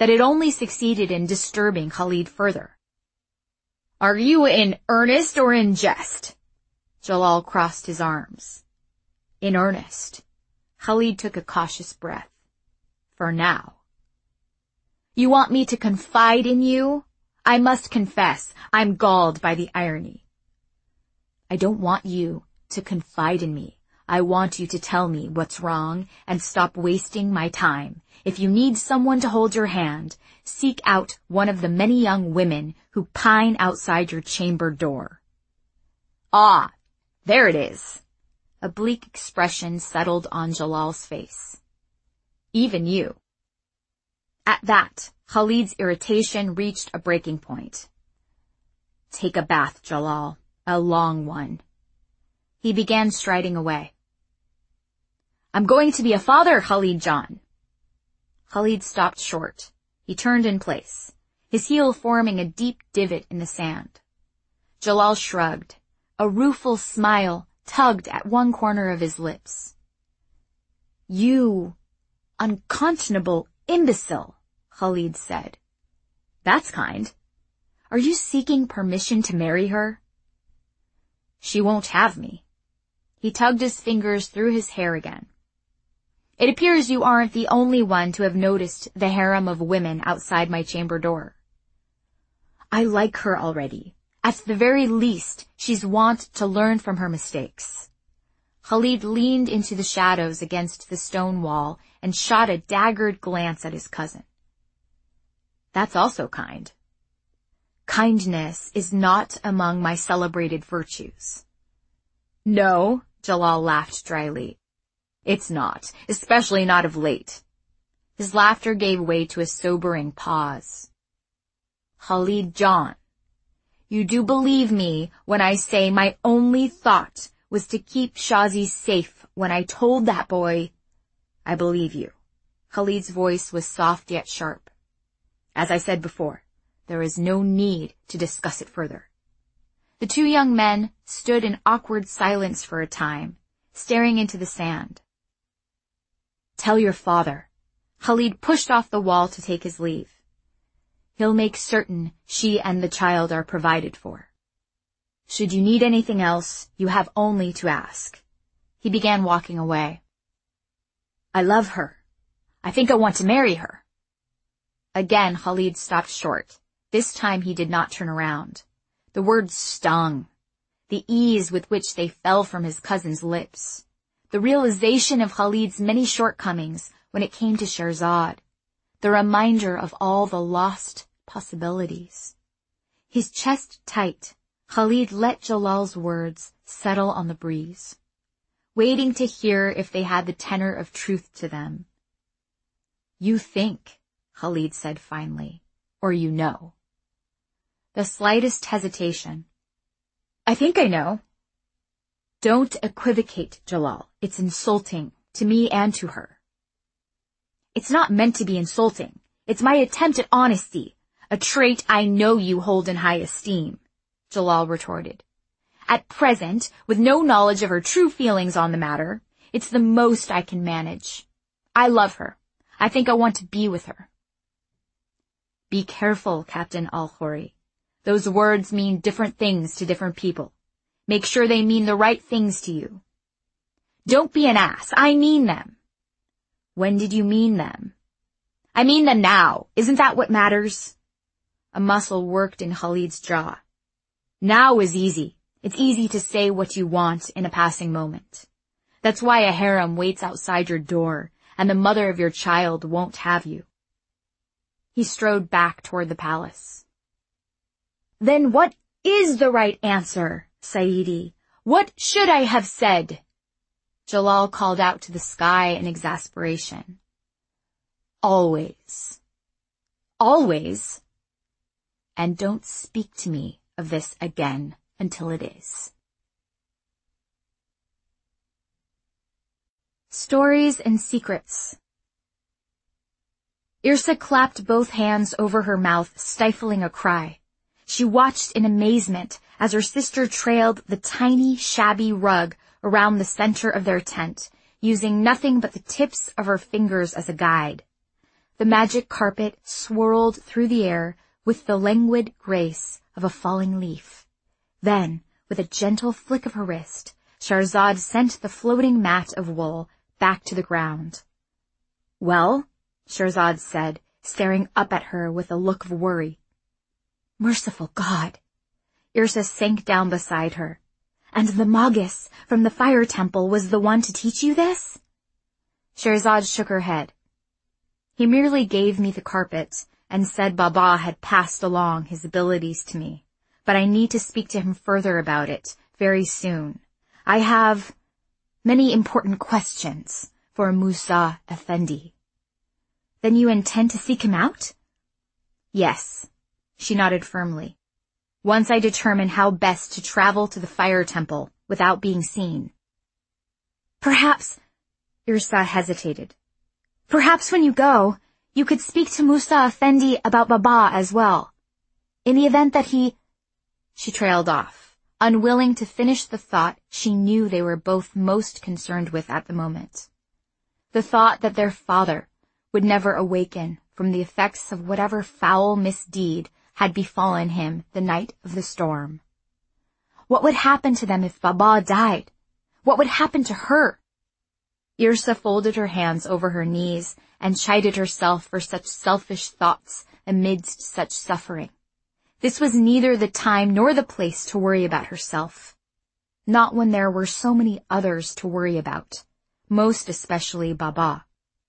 B: that it only succeeded in disturbing Khalid further. "Are you in earnest or in jest?" Jalal crossed his arms. "In earnest." Khalid took a cautious breath. "For now." "You want me to confide in you?" "I must confess, I'm galled by the irony." "I don't want you to confide in me. I want you to tell me what's wrong and stop wasting my time. If you need someone to hold your hand, seek out one of the many young women who pine outside your chamber door." "Ah, there it is." A bleak expression settled on Jalal's face. "Even you." At that, Khalid's irritation reached a breaking point. "Take a bath, Jalal. A long one." He began striding away. "I'm going to be a father, Khalid John." Khalid stopped short. He turned in place, his heel forming a deep divot in the sand. Jalal shrugged. A rueful smile tugged at one corner of his lips. "You unconscionable imbecile," Khalid said. "That's kind. Are you seeking permission to marry her?" "She won't have me." He tugged his fingers through his hair again. "It appears you aren't the only one to have noticed the harem of women outside my chamber door." "I like her already. At the very least, she's wont to learn from her mistakes." Khalid leaned into the shadows against the stone wall and shot a daggered glance at his cousin. "That's also kind." "Kindness is not among my celebrated virtues." "No," Jalal laughed dryly. "It's not, especially not of late." His laughter gave way to a sobering pause. "Khalid John, you do believe me when I say my only thought was to keep Shazi safe when I told that boy—" "I believe you." Khalid's voice was soft yet sharp. "As I said before, there is no need to discuss it further." The two young men stood in awkward silence for a time, staring into the sand. "Tell your father." Khalid pushed off the wall to take his leave. "He'll make certain she and the child are provided for. Should you need anything else, you have only to ask." He began walking away. "I love her. I think I want to marry her." Again, Khalid stopped short. This time he did not turn around. The words stung. The ease with which they fell from his cousin's lips. The realization of Khalid's many shortcomings when it came to Sherzad. The reminder of all the lost possibilities. His chest tight, Khalid let Jalal's words settle on the breeze, waiting to hear if they had the tenor of truth to them. "You think," Khalid said finally, "or you know." The slightest hesitation. "I think I know." "Don't equivocate, Jalal. It's insulting, to me and to her." "It's not meant to be insulting. It's my attempt at honesty, a trait I know you hold in high esteem," Jalal retorted. "At present, with no knowledge of her true feelings on the matter, it's the most I can manage. I love her. I think I want to be with her." "Be careful, Captain Al-Khoury. Those words mean different things to different people. Make sure they mean the right things to you." "Don't be an ass. I mean them." "When did you mean them?" "I mean them now. Isn't that what matters?" A muscle worked in Khalid's jaw. "Now is easy. It's easy to say what you want in a passing moment. That's why a harem waits outside your door, and the mother of your child won't have you." He strode back toward the palace. "Then what is the right answer, Saidi? What should I have said?" Jalal called out to the sky in exasperation. "Always." "Always?" "And don't speak to me of this again until it is." Stories and Secrets. Irsa clapped both hands over her mouth, stifling a cry. She watched in amazement as her sister trailed the tiny, shabby rug around the center of their tent, using nothing but the tips of her fingers as a guide. the magic carpet swirled through the air with the languid grace of a falling leaf. Then, with a gentle flick of her wrist, Shahrazad sent the floating mat of wool back to the ground. "Well?" Shahrazad said, staring up at her with a look of worry. "Merciful God!" Yrsa sank down beside her. "And the Magus from the fire temple was the one to teach you this?" Shahrazad shook her head. "He merely gave me the carpet and said Baba had passed along his abilities to me, but I need to speak to him further about it very soon. I have many important questions for Musa Effendi." "Then you intend to seek him out?" "Yes," she nodded firmly. "Once I determine how best to travel to the fire temple without being seen." "Perhaps," Yrsa hesitated, "perhaps when you go, you could speak to Musa Effendi about Baba as well. In the event that he—" She trailed off, unwilling to finish the thought she knew they were both most concerned with at the moment. The thought that their father would never awaken from the effects of whatever foul misdeed had befallen him the night of the storm. What would happen to them if Baba died? What would happen to her? Yrsa folded her hands over her knees and chided herself for such selfish thoughts amidst such suffering. This was neither the time nor the place to worry about herself. Not when there were so many others to worry about, most especially Baba.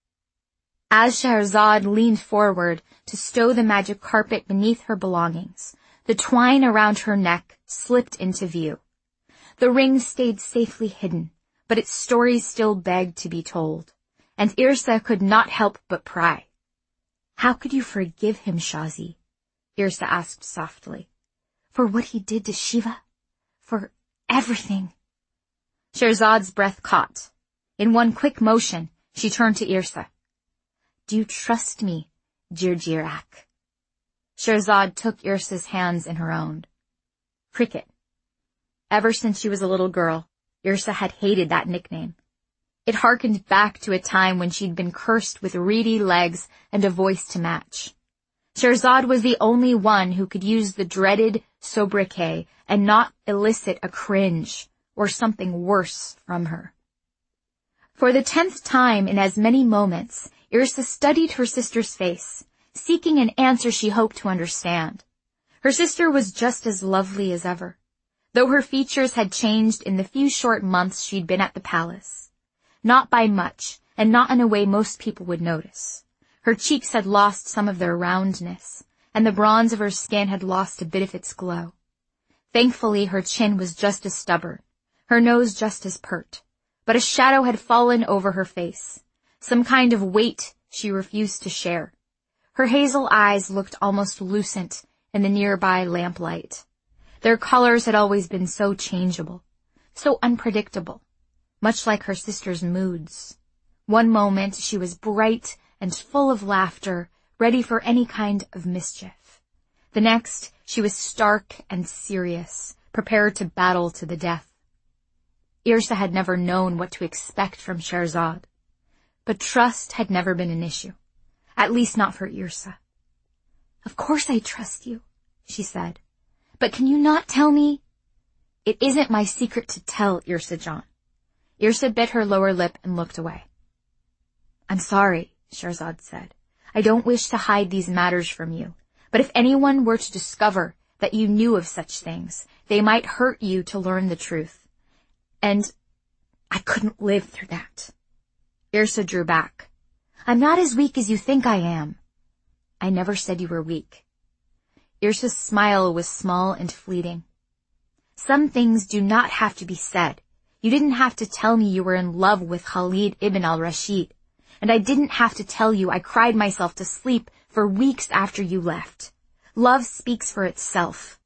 B: As Shahrazad leaned forward to stow the magic carpet beneath her belongings, the twine around her neck slipped into view. The ring stayed safely hidden, but its story still begged to be told, and Yrsa could not help but pry. "How could you forgive him, Shazi?" Yrsa asked softly. "For what he did to Shiva? For everything?" Shahrazad's breath caught. In one quick motion, she turned to Yrsa. "Do you trust me, Jirjirak?" Shahrazad took Yrsa's hands in her own. Cricket. Ever since she was a little girl, Yrsa had hated that nickname. It harkened back to a time when she'd been cursed with reedy legs and a voice to match. Shahrazad was the only one who could use the dreaded sobriquet and not elicit a cringe or something worse from her. For the tenth time in as many moments, Yrsa studied her sister's face, seeking an answer she hoped to understand. Her sister was just as lovely as ever, though her features had changed in the few short months she'd been at the palace. Not by much, and not in a way most people would notice. Her cheeks had lost some of their roundness, and the bronze of her skin had lost a bit of its glow. Thankfully, her chin was just as stubborn, her nose just as pert, but a shadow had fallen over her face, some kind of weight she refused to share. Her hazel eyes looked almost lucent in the nearby lamplight. Their colors had always been so changeable, so unpredictable, much like her sister's moods. One moment she was bright and full of laughter, ready for any kind of mischief. The next, she was stark and serious, prepared to battle to the death. Yrsa had never known what to expect from Shahrazad, but trust had never been an issue, at least not for Yrsa. "Of course I trust you," she said, "but can you not tell me—" "It isn't my secret to tell, Yrsa Jan." Yrsa bit her lower lip and looked away. "I'm sorry," Shahrazad said. "I don't wish to hide these matters from you, but if anyone were to discover that you knew of such things, they might hurt you to learn the truth. And I couldn't live through that." Yrsa drew back. "I'm not as weak as you think I am." "I never said you were weak." Yrsa's smile was small and fleeting. "Some things do not have to be said. You didn't have to tell me you were in love with Khalid ibn al-Rashid, and I didn't have to tell you I cried myself to sleep for weeks after you left. Love speaks for itself."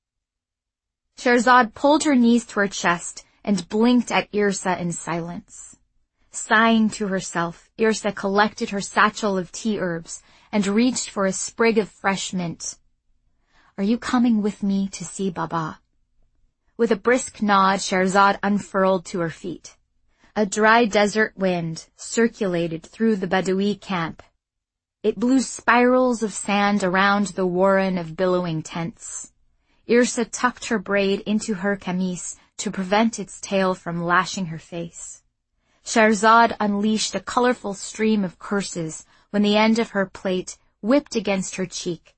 B: Shahrazad pulled her knees to her chest and blinked at Yrsa in silence. Sighing to herself, Yrsa collected her satchel of tea herbs and reached for a sprig of fresh mint. "Are you coming with me to see Baba?" With a brisk nod, Shahrazad unfurled to her feet. A dry desert wind circulated through the Badawi camp. It blew spirals of sand around the warren of billowing tents. Yrsa tucked her braid into her camise to prevent its tail from lashing her face. Scheherazade unleashed a colorful stream of curses when the end of her plait whipped against her cheek,